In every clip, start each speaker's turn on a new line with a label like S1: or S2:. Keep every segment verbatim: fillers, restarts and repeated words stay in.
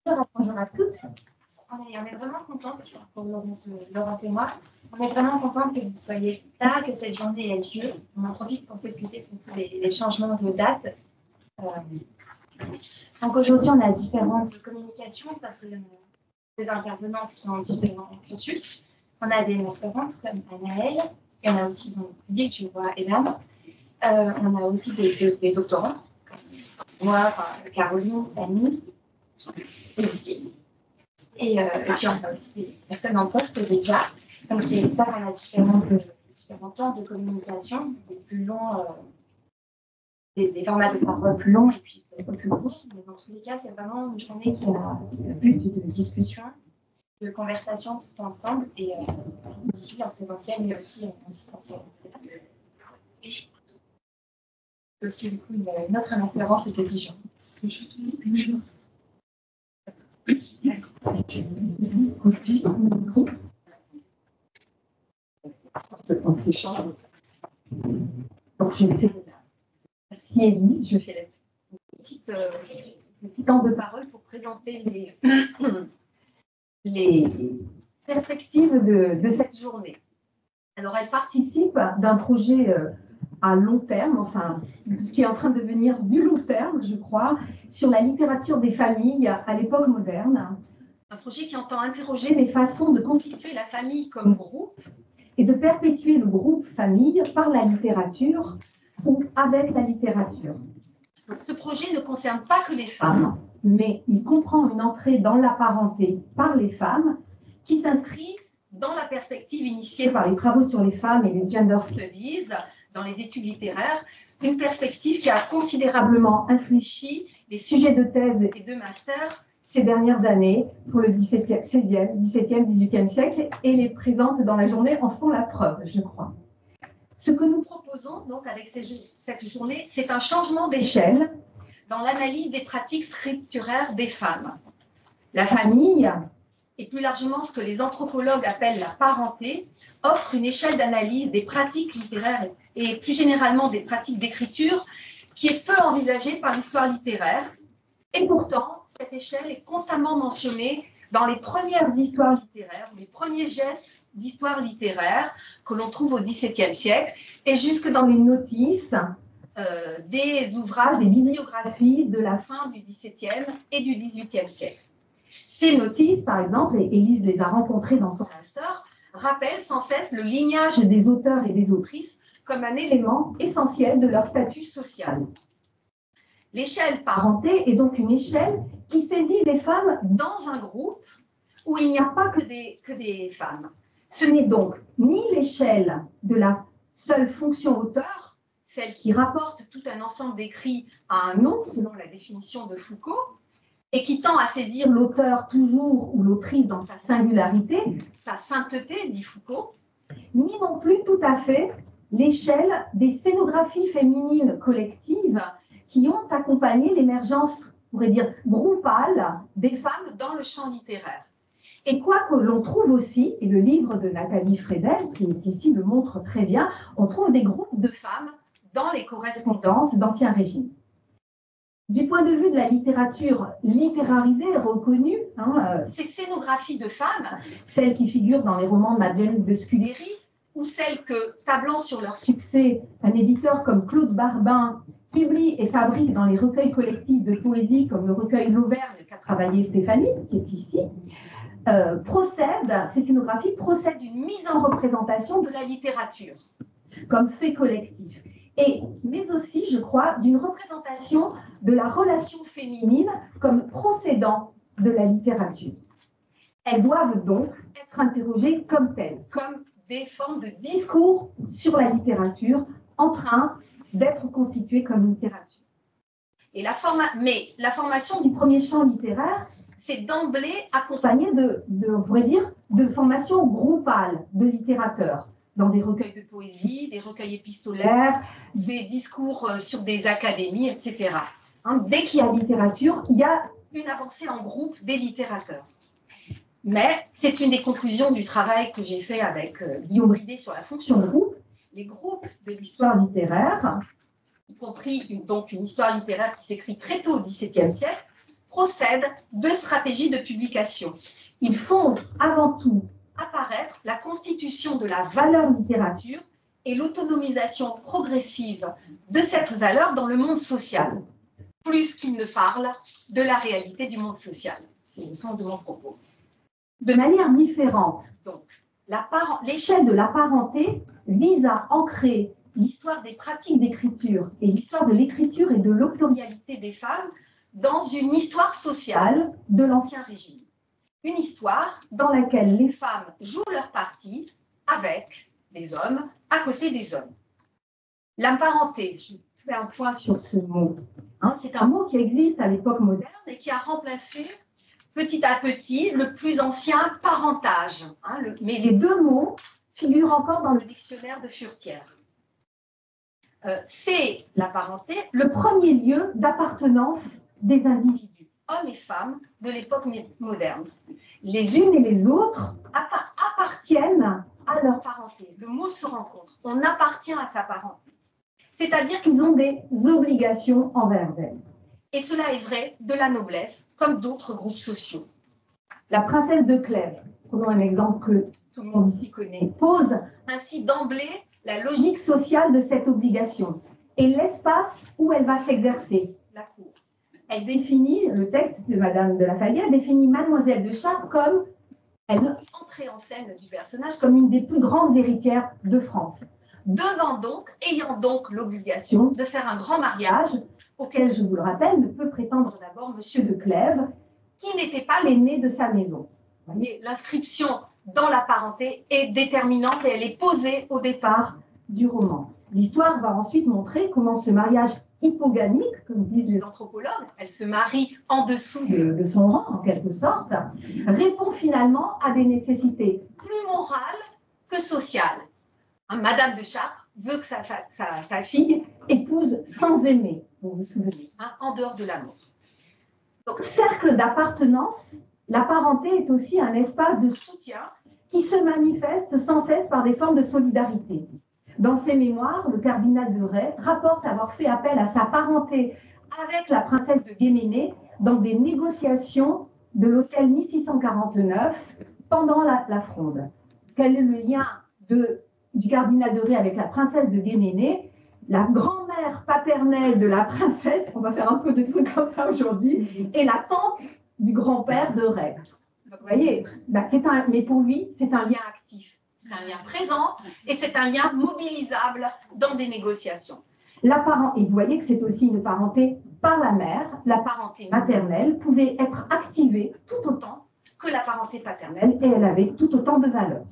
S1: Bonjour, bonjour à toutes. On est, on est vraiment contente, pour Laurence, Laurence et moi, on est vraiment contente que vous soyez là, que cette journée ait lieu. On en profite pour s'excuser pour tous les, les changements de date. Euh, donc aujourd'hui, on a différentes communications parce que les intervenantes qui ont différents cursus. On a des masterantes comme Anaëlle, et on a aussi dans le public, je vois Hélène. Euh, on a aussi des, des, des doctorants, comme moi, enfin, Caroline, Fanny, et aussi. Et, euh, et puis on a aussi des personnes en poste déjà. Donc c'est ça qu'on a différentes, différents temps de communication, des plus longs, euh, des, des formats de parole plus longs et puis un peu plus courts. Mais dans tous les cas, c'est vraiment une journée qui a le but de discussion, de conversation tout ensemble, et euh, ici en présentiel, mais aussi en distanciel. C'est aussi du coup une, une autre masterance, c'était Dijon. Bonjour.
S2: Donc, je fais, merci Élise, je fais une petite, euh, un petit temps de parole pour présenter les, les perspectives de, de cette journée. Alors, elle participe d'un projet euh, à long terme, enfin, ce qui est en train de devenir du long terme, je crois, sur la littérature des familles à l'époque moderne. Un projet qui entend interroger les façons de constituer la famille comme groupe et de perpétuer le groupe famille par la littérature ou avec la littérature. Donc, ce projet ne concerne pas que les femmes, mais il comprend une entrée dans la parenté par les femmes qui s'inscrit dans la perspective initiée par les travaux sur les femmes et les gender studies dans les études littéraires, une perspective qui a considérablement infléchi les sujets de thèse et de master ces dernières années pour le dix-septième, seizième, dix-septième, dix-huitième siècle, et les présentes dans la journée en sont la preuve, je crois. Ce que nous proposons donc avec ces, cette journée, c'est un changement d'échelle dans l'analyse des pratiques scripturaires des femmes. La famille, et plus largement ce que les anthropologues appellent la parenté, offre une échelle d'analyse des pratiques littéraires et plus généralement des pratiques d'écriture qui est peu envisagée par l'histoire littéraire. Et pourtant, cette échelle est constamment mentionnée dans les premières histoires littéraires, les premiers gestes d'histoire littéraire que l'on trouve au dix-septième siècle, et jusque dans les notices euh, des ouvrages, des bibliographies de la fin du dix-septième et du dix-huitième siècle. Ces notices, par exemple, et Élise les a rencontrées dans son master, rappellent sans cesse le lignage des auteurs et des autrices comme un élément essentiel de leur statut social. L'échelle parenté est donc une échelle qui saisit les femmes dans un groupe où il n'y a pas que des, que des femmes. Ce n'est donc ni l'échelle de la seule fonction auteur, celle qui rapporte tout un ensemble d'écrits à un nom, selon la définition de Foucault, et qui tend à saisir l'auteur toujours ou l'autrice dans sa singularité, sa sainteté, dit Foucault, ni non plus tout à fait l'échelle des scénographies féminines collectives qui ont accompagné l'émergence, on pourrait dire, groupale des femmes dans le champ littéraire. Et quoi que l'on trouve aussi, et le livre de Nathalie Fredel, qui est ici, le montre très bien, on trouve des groupes de femmes dans les correspondances d'Ancien Régime. Du point de vue de la littérature littérarisée, reconnue, hein, ces scénographies de femmes, celles qui figurent dans les romans de Madeleine de Scudéry, ou celles que, tablant sur leur succès, un éditeur comme Claude Barbin publie et fabrique dans les recueils collectifs de poésie, comme le recueil L'Auvergne qu'a travaillé Stéphanie, qui est ici, euh, procèdent, ces scénographies procèdent d'une mise en représentation de la littérature, comme fait collectif. Et, mais aussi, je crois, d'une représentation de la relation féminine comme procédant de la littérature. Elles doivent donc être interrogées comme telles, comme des formes de discours sur la littérature en train d'être constituées comme littérature. Et la forma... Mais la formation du premier champ littéraire, c'est d'emblée accompagnée de, de, on pourrait dire, de formation groupale de littérateurs, dans des recueils de poésie, des recueils épistolaires, des discours sur des académies, et cetera. Hein, dès qu'il y a littérature, il y a une avancée en groupe des littérateurs. Mais c'est une des conclusions du travail que j'ai fait avec euh, Guillaume Bridet sur la fonction de groupe. Les groupes de l'histoire littéraire, y compris une, donc une histoire littéraire qui s'écrit très tôt au dix-septième siècle, procèdent deux stratégies de publication. Ils font avant tout apparaître la constitution de la valeur littérature et l'autonomisation progressive de cette valeur dans le monde social, plus qu'ils ne parlent de la réalité du monde social. C'est le sens de mon propos. De manière différente, donc, l'échelle de la parenté vise à ancrer l'histoire des pratiques d'écriture et l'histoire de l'écriture et de l'autorialité des femmes dans une histoire sociale de l'Ancien Régime. Une histoire dans laquelle les femmes jouent leur partie avec les hommes, à côté des hommes. La parenté, je fais un point sur ce mot, hein, c'est un mot qui existe à l'époque moderne et qui a remplacé petit à petit le plus ancien parentage. Hein, le, mais les deux mots figurent encore dans le dictionnaire de Furetière. Euh, c'est la parenté, le premier lieu d'appartenance des individus, hommes et femmes, de l'époque moderne. Les unes et les autres appartiennent à leur parenté. Le mot se rencontre. On appartient à sa parenté. C'est-à-dire qu'ils ont des obligations envers elles. Et cela est vrai de la noblesse, comme d'autres groupes sociaux. La princesse de Clèves, prenons un exemple que tout le monde ici connaît, pose ainsi d'emblée la logique sociale de cette obligation et l'espace où elle va s'exercer, la cour. Elle définit, le texte de Madame de La Fayette définit Mademoiselle de Chartres comme, elle entrait en scène du personnage comme une des plus grandes héritières de France. Devant donc, ayant donc l'obligation de faire un grand mariage, auquel, je vous le rappelle, ne peut prétendre d'abord Monsieur de Clèves, qui n'était pas l'aîné de sa maison. Vous voyez, l'inscription dans la parenté est déterminante et elle est posée au départ du roman. L'histoire va ensuite montrer comment ce mariage hypogamique, comme disent les anthropologues, elle se marie en dessous de, de son rang, en quelque sorte, répond finalement à des nécessités plus morales que sociales. Hein, Madame de Chartres veut que sa, sa, sa fille épouse sans aimer, vous vous souvenez, hein, en dehors de l'amour. Donc, cercle d'appartenance, la parenté est aussi un espace de soutien qui se manifeste sans cesse par des formes de solidarité. Dans ses mémoires, le cardinal de Rais rapporte avoir fait appel à sa parenté avec la princesse de Guéménée dans des négociations de l'hôtel mille six cent quarante-neuf pendant la, la Fronde. Quel est le lien de, du cardinal de Rais avec la princesse de Guéménée? La grand-mère paternelle de la princesse, on va faire un peu de trucs comme ça aujourd'hui, et la tante du grand-père de Rais. Vous voyez, c'est un, mais pour lui, c'est un lien actif. C'est un lien présent et c'est un lien mobilisable dans des négociations. La parent, et vous voyez que c'est aussi une parenté par la mère, la parenté maternelle pouvait être activée tout autant que la parenté paternelle et elle avait tout autant de valeur.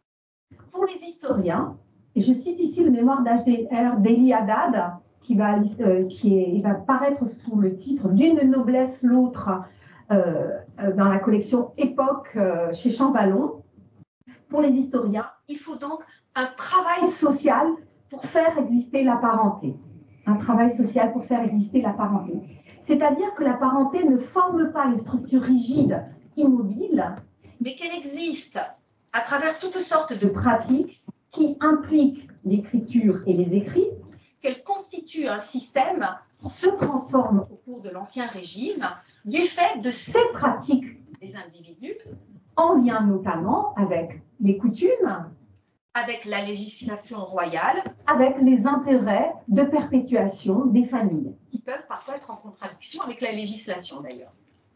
S2: Pour les historiens, et je cite ici le mémoire d'H D R d'Elie Haddad, qui va, euh, qui est, il va paraître sous le titre D'une noblesse l'autre euh, dans la collection Époque euh, chez Champvallon. Pour les historiens, il faut donc un travail social pour faire exister la parenté. Un travail social pour faire exister la parenté. C'est-à-dire que la parenté ne forme pas une structure rigide, immobile, mais qu'elle existe à travers toutes sortes de pratiques qui impliquent l'écriture et les écrits, qu'elle constitue un système qui se transforme au cours de l'Ancien Régime du fait de ces pratiques des individus, en lien notamment avec les coutumes, avec la législation royale, avec les intérêts de perpétuation des familles, qui peuvent parfois être en contradiction avec la législation d'ailleurs.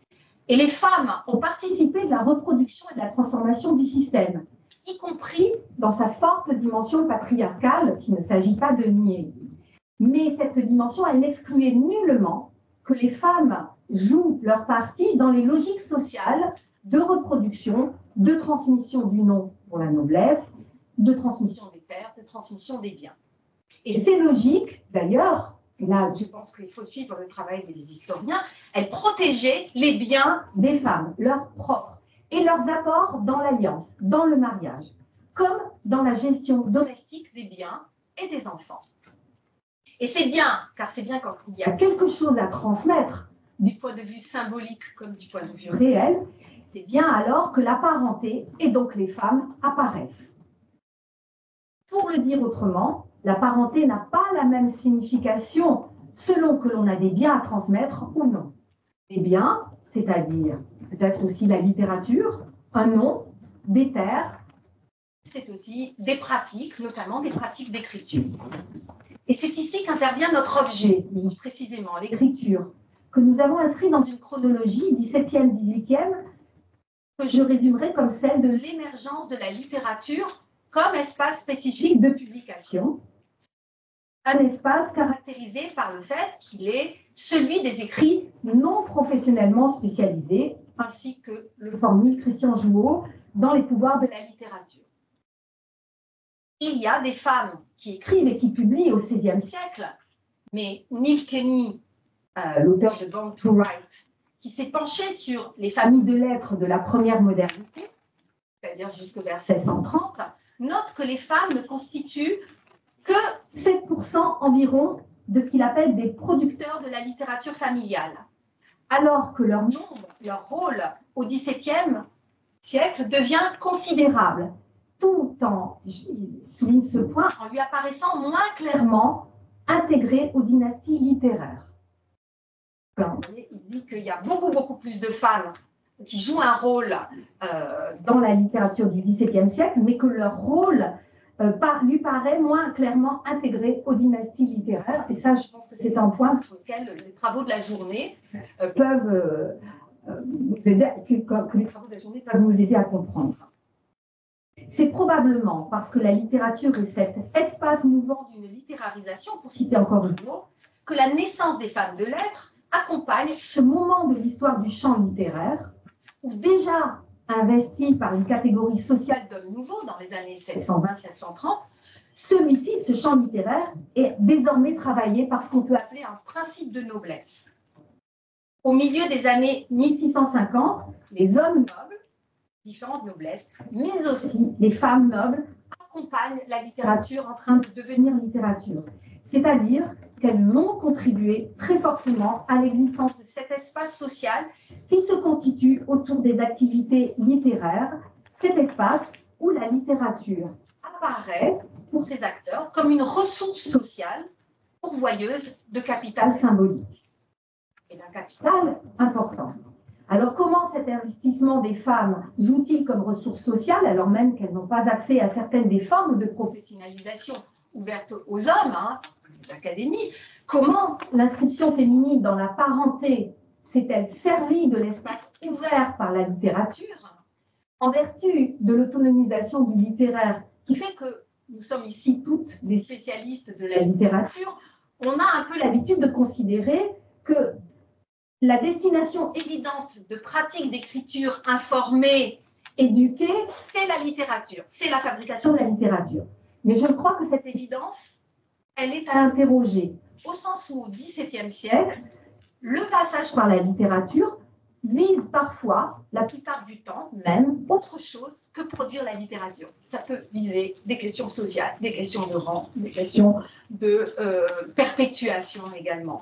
S2: Et les femmes ont participé de la reproduction et de la transformation du système, y compris dans sa forte dimension patriarcale, qu'il ne s'agit pas de nier. Mais cette dimension, elle n'excluait nullement que les femmes jouent leur partie dans les logiques sociales de reproduction, de transmission du nom pour la noblesse, de transmission des terres, de transmission des biens. Et ces logiques, d'ailleurs, là je pense qu'il faut suivre le travail des historiens, elles protégeaient les biens des femmes, leurs propres, et leurs apports dans l'alliance, dans le mariage, comme dans la gestion domestique des biens et des enfants. Et c'est bien, car c'est bien quand il y a quelque chose à transmettre, du point de vue symbolique comme du point de vue réel, c'est bien alors que la parenté et donc les femmes apparaissent. Pour le dire autrement, la parenté n'a pas la même signification selon que l'on a des biens à transmettre ou non. Les biens, c'est-à-dire peut-être aussi la littérature, un nom, des terres, c'est aussi des pratiques, notamment des pratiques d'écriture. Et c'est ici qu'intervient notre objet, précisément l'écriture, que nous avons inscrit dans une chronologie dix-septième dix-huitième, que je résumerai comme celle de l'émergence de la littérature comme espace spécifique de publication, un espace caractérisé par le fait qu'il est celui des écrits non professionnellement spécialisés, ainsi que le formule Christian Jouot dans Les pouvoirs de la littérature. Il y a des femmes qui écrivent et qui publient au seizième siècle, mais Neil Kenny, euh, l'auteur de Born to Write, qui s'est penché sur les familles de lettres de la première modernité, c'est-à-dire jusque vers seize cent trente, note que les femmes ne constituent que sept pour cent environ de ce qu'il appelle des producteurs de la littérature familiale, alors que leur nombre, leur rôle au dix-septième siècle devient considérable, tout en, je souligne ce point, en lui apparaissant moins clairement intégré aux dynasties littéraires. Il dit qu'il y a beaucoup, beaucoup plus de femmes qui jouent un rôle euh, dans la littérature du dix-septième siècle, mais que leur rôle euh, par, lui paraît moins clairement intégré aux dynasties littéraires. Et ça, je pense que c'est un point sur lequel les travaux de la journée euh, peuvent euh, euh, nous aider, que, que les travaux de la journée peuvent nous aider à comprendre. C'est probablement parce que la littérature est cet espace mouvant d'une littérarisation, pour citer encore Jouot, que la naissance des femmes de lettres accompagne ce moment de l'histoire du champ littéraire, où déjà investi par une catégorie sociale d'hommes nouveaux dans les années seize cent vingt seize cent trente, celui-ci, ce champ littéraire, est désormais travaillé par ce qu'on peut appeler un principe de noblesse. Au milieu des années mille six cent cinquante, les hommes nobles, différentes noblesses, mais aussi les femmes nobles, accompagnent la littérature en train de devenir littérature. C'est-à-dire qu'elles ont contribué très fortement à l'existence de cet espace social qui se constitue autour des activités littéraires, cet espace où la littérature apparaît pour ces acteurs comme une ressource sociale pourvoyeuse de capital symbolique et d'un capital important. Alors comment cet investissement des femmes joue-t-il comme ressource sociale alors même qu'elles n'ont pas accès à certaines des formes de professionnalisation ouvertes aux hommes, hein, l'académie? Comment l'inscription féminine dans la parenté s'est-elle servie de l'espace ouvert par la littérature en vertu de l'autonomisation du littéraire qui fait que nous sommes ici toutes des spécialistes de la littérature? On a un peu l'habitude de considérer que la destination évidente de pratiques d'écriture informée, éduquée, c'est la littérature, c'est la fabrication de la littérature. Mais je crois que cette évidence, elle est à interroger, au sens où au dix-septième siècle, le passage par la littérature vise parfois, la plupart du temps même, autre chose que produire la littérature. Ça peut viser des questions sociales, des questions de rang, des questions de euh, perpétuation également.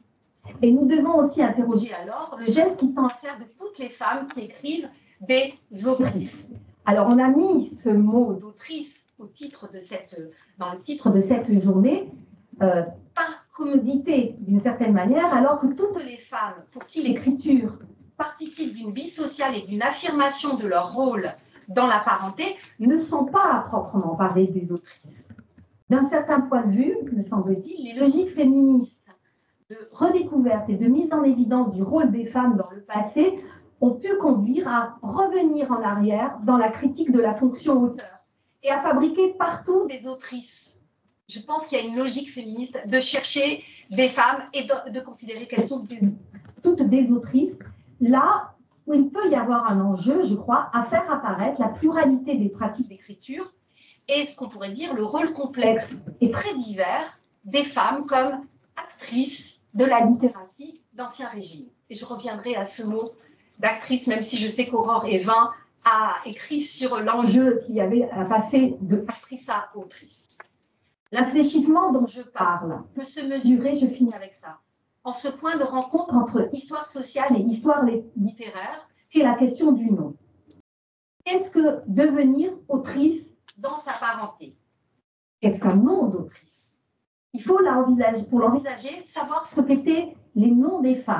S2: Et nous devons aussi interroger alors le geste qui tend à faire de toutes les femmes qui écrivent des autrices. Alors on a mis ce mot d'autrice au titre de cette, dans le titre de cette journée euh, par commodité d'une certaine manière, alors que toutes les femmes pour qui l'écriture participe d'une vie sociale et d'une affirmation de leur rôle dans la parenté ne sont pas à proprement parler des autrices. D'un certain point de vue, me semble-t-il, les logiques féministes de redécouverte et de mise en évidence du rôle des femmes dans le passé ont pu conduire à revenir en arrière dans la critique de la fonction auteur et à fabriquer partout des autrices. Je pense qu'il y a une logique féministe de chercher des femmes et de, de considérer qu'elles sont des, toutes des autrices, là où il peut y avoir un enjeu, je crois, à faire apparaître la pluralité des pratiques d'écriture et ce qu'on pourrait dire le rôle complexe et très divers des femmes comme actrices de la littératie d'Ancien Régime. Et je reviendrai à ce mot d'actrice, même si je sais qu'Aurore Evin a écrit sur l'enjeu qu'il y avait à passer de actrice à autrice. L'infléchissement dont je parle peut se mesurer, je finis avec ça, en ce point de rencontre entre histoire sociale et histoire littéraire, qui est la question du nom. Qu'est-ce que devenir autrice dans sa parenté? Qu'est-ce qu'un nom d'autrice? Il faut l'envisager, pour l'envisager, savoir ce qu'étaient les noms des femmes.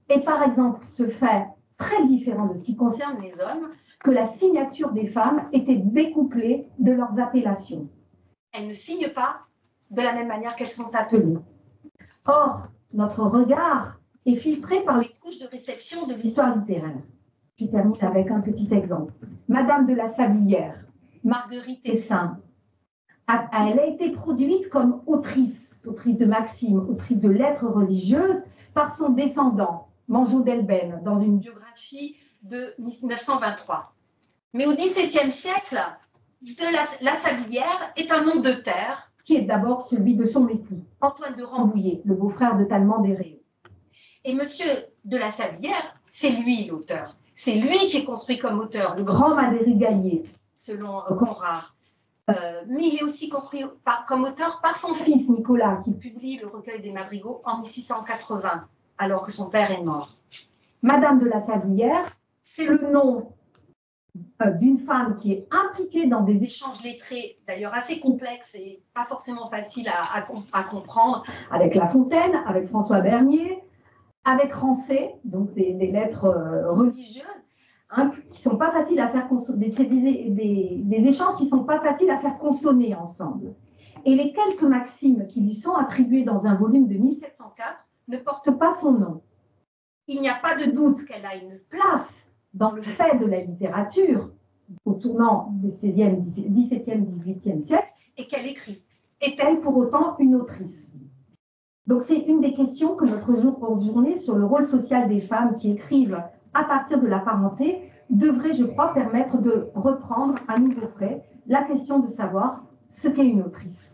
S2: est par exemple ce fait très différent de ce qui concerne les hommes, que la signature des femmes était découplée de leurs appellations. Elles ne signent pas de la même manière qu'elles sont appelées. Or, notre regard est filtré par les couches de réception de l'histoire littéraire. Je termine avec un petit exemple. Madame de la Sablière, Marguerite Essin, a, elle a été produite comme autrice, autrice de maximes, autrice de lettres religieuses, par son descendant, Manjot d'Elben, dans une biographie de mille neuf cent vingt-trois. Mais au dix-septième siècle, de la, la Sablière est un nom de terre qui est d'abord celui de son époux, Antoine de Rambouillet, le beau-frère de Tallemant des Réaux. Et monsieur de la Sablière, c'est lui l'auteur. C'est lui qui est construit comme auteur, le grand madrigalier, selon Conrad. Euh, mais il est aussi construit par, comme auteur par son fils Nicolas, qui publie le recueil des madrigaux en mille six cent quatre-vingts, alors que son père est mort. Madame de la Sablière, c'est le nom euh, d'une femme qui est impliquée dans des échanges lettrés, d'ailleurs assez complexes et pas forcément faciles à, à, à comprendre, avec La Fontaine, avec François Bernier, avec Rancé, donc des, des lettres euh, religieuses, hein, qui sont pas faciles à faire consonner, des, des, des échanges qui sont pas faciles à faire consonner ensemble. Et les quelques maximes qui lui sont attribuées dans un volume de mille sept cent quatre ne portent pas son nom. Il n'y a pas de doute qu'elle a une place dans le fait de la littérature au tournant des seizième, dix-septième, dix-huitième siècle et qu'elle écrit. Est-elle pour autant une autrice ? Donc c'est une des questions que notre journée sur le rôle social des femmes qui écrivent à partir de la parenté devrait, je crois, permettre de reprendre à nouveau près la question de savoir ce qu'est une autrice.